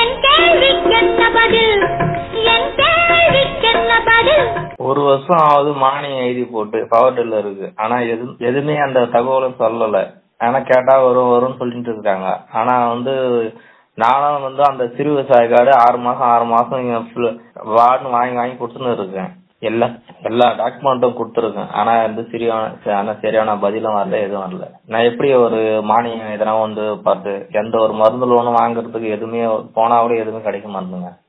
ஒரு வருஷம் ஆகுது மானியம் எழுதி போட்டு பவர் டில்லருக்கு. ஆனா எதுவுமே அந்த தகவலும் சொல்லல. ஆனா கேட்டா வரும்னு சொல்லிட்டு இருக்காங்க. ஆனா நானும் அந்த சிறு விவசாய கார்டு 6 மாசம் வார்டு வாங்கி கொடுத்துன்னு இருக்கேன். எல்லா டாக்குமெண்ட்டும் கொடுத்துருக்கேன். ஆனா சரியான பதிலும் வரல, எதுவும் வரல. நான் எப்படி ஒரு மானியம் எதனா பார்த்து எந்த ஒரு மருந்து லோனும் வாங்குறதுக்கு எதுவுமே போனா கூட எதுவுமே கிடைக்க மாட்டேங்குங்க.